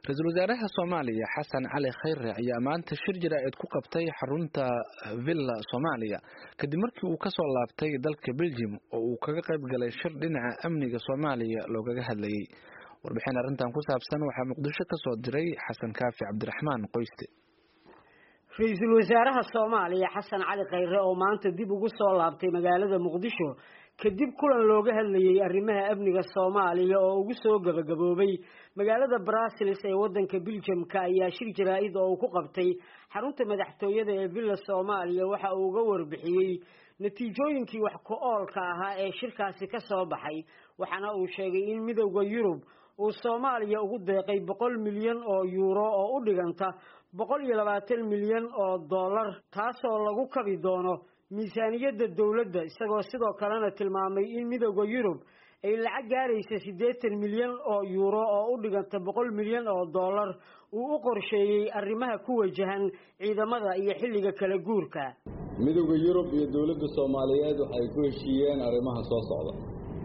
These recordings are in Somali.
Ra'iisul Wasaaraha Soomaaliya Xasan Cali Khayre ayaa maanta shir jiraa'id ku qabtay xarunta Villa Soomaaliya kadib markii uu ka soo laabtay dalka Belgium oo uu kaga qayb galay shir dhinaca amniga Soomaaliya looga hadlayay. Warbixin arrintan ku saabsan waxaa Muqdisho ka soo diray Xasan Kaafi Cabdiraxmaan Qoyste. Ra'iisul Wasaaraha Soomaaliya Xasan Cali Khayre oo maanta dib ugu soo laabtay magaalada Muqdisho kadib kulan looga hadlayay arrimaha amniga Soomaaliya oo ugu soo gabagaboobay magaalada Brussels ee wadanka Belgium ka ayaa shir jiraa'id oo ku qabtay xarunta madaxtooyada ee Villa Soomaaliya waxa uu uga warbixiyay natiijooyinkii wax ku oolka ahaa ee shirkaasi ka soo baxay waxaana uu sheegay in midowga Yurub uu Soomaaliya ugu deeqay 100 milyan oo euro oo u dhiganta 120 milyan oo dollar taasoo lagu kabi doono miisaaniyadda dawladda isagoo sidoo kalena tilmaamay in midowga Yurub ay lacag gaaraysa 80 milyan oo euro oo u dhiganta 100 milyan oo dollar uu u qorsheeyay arrimaha ku wajahan ciidamada iyo xilliga kala guurka. midowga Yurub iyo dawladda Soomaaliyeed waxay ku heshiiyeen arrimaha soo socda.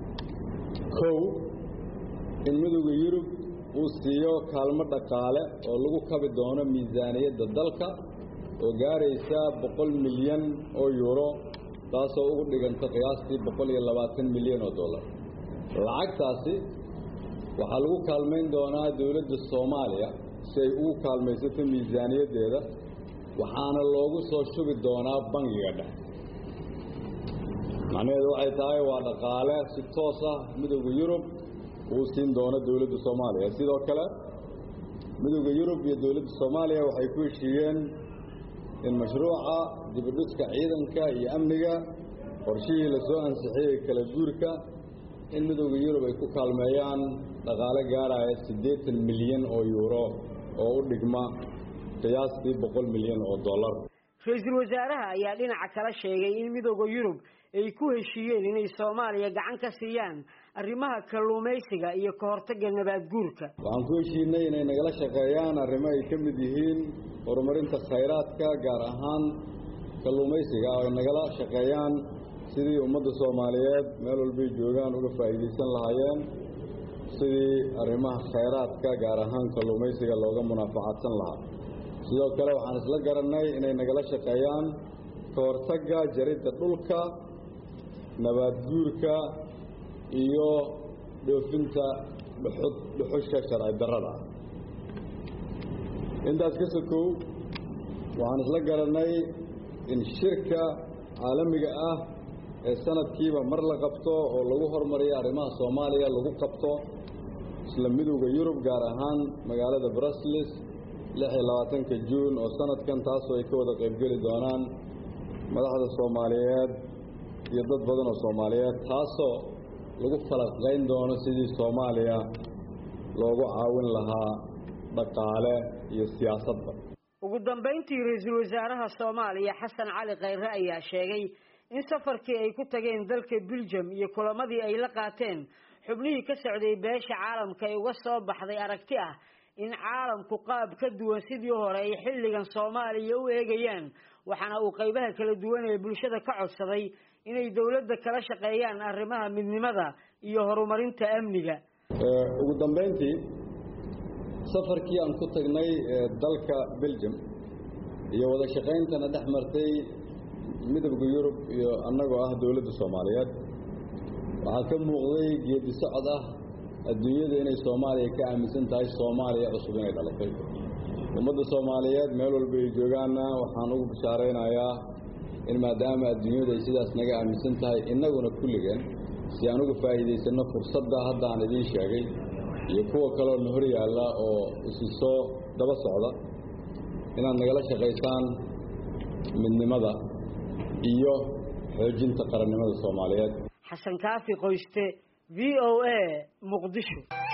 in midowga Yurub uu siiyo kaalmo dhaqaale oo lagu kabi doono miisaaniyadda dalka oo gaaraysa 100 milyan oo euro taasoo ugu dhiganta qiyaastii 120 milyan oo dollar. lacagtaasi waxaa lagu kaalmeyn doonaa dawladda Soomaaliya si ay ugu kaalmaysato miisaaniyaddeeda waxaana loogu soo shubi doonaa bangiga dhexe. macnaheedu waxay tahay waa dhaqaale si toos ah midowga Yurub uu siin doono dawladda Soomaaliya. sidoo kale midowga Yurub iyo dawladda Soomaaliya waxay ku heshiiyeen in mashruuca dib-u-dhiska ciidanka iyo amniga qorshihii la soo ansixiyay kala guurka in midowga Yurub ay ku kaalmeeyaan dhaqaale gaaraya 80 milyan oo euro oo u dhigma qiyaastii 100 milyan oo dollar. Ra'iisul Wasaaraha ayaa dhinaca kala sheegay in midowga Yurub ay ku heshiiyeen inay Soomaaliya gacan ka siiyaan arrimaha kalluumaysiga iyo ka hortagga nabaad guurka. waxaan ku heshiinay inay nagala shaqeeyaan arrimo ay ka mid yihiin horumarinta khayraadka gaar ahaan kalluumaysiga oo ay nagala shaqeeyaan sidii ummadda Soomaaliyeed meel walba ay joogaan uga faa'iideysan lahaayeen sidii arrimaha khayraadka gaar ahaan kalluumaysiga looga munaafacadsan lahaa. sidoo kale waxaan isla garanay inay nagala shaqeeyaan ka hortagga jaridda dhulka nabaad guurka iyo dhoofinta dhuxusha sharci darrada. intaas ka sokow waxaan isla garanay in shirka caalamiga ah ee sanadkiiba mar la qabto oo lagu horumariyo arrimaha Soomaaliya lagu qabto isla midowga Yurub gaar ahaan magaalada Brussels 26 Juun oo sanadkan taasoo ay ka wada qayb gali doonaan madaxda Soomaaliyeed iyo dad badan oo Soomaaliyeed taasoo lagu falaqayn doono sidii Soomaaliya loogu caawin lahaa dhaqaale iyo siyaasadba. ugu dambeyntii ra'iisul wasaaraha Soomaaliya Xasan Cali Khayre ayaa sheegay in safarkii ay ku tageen dalka Belgium iyo kulamadii ay la qaateen xubnihii ka socday beesha caalamka ay uga soo baxday aragti ah in caalamku qaab ka duwan sidii hore ay xilligan Soomaaliya u eegayaan waxaana uu qaybaha kala duwan ee bulshada ka codsaday inay dawladda kala shaqeeyaan arrimaha midnimada iyo horumarinta amniga. ugu dambeyntii safarkii aan ku tagnay dalka Belgium iyo wada shaqeynta dhexmartay midowga Yurub iyo annagoo ah dawladda Soomaaliyeed waxaa ka muuqday geedi socod ah adduunyada inay Soomaaliya ka aaminsan tahay Soomaaliya cusub inay dhalatay. ummadda Soomaaliyeed meel walba ay joogaana waxaan ugu bishaareynayaa in maadaama adduunyada ay sidaas naga aaminsan tahay innaguna kulligeen si aan uga faa'iideysano fursadda hadda aan idiin sheegay iyo kuwa kale oo hor yaalla oo isu soo daba socda inaad nagala shaqeysaan midnimada iyo xoojinta qarannimada Soomaaliyeed. Xasan Kaafi Qoyste VOA Muqdisho.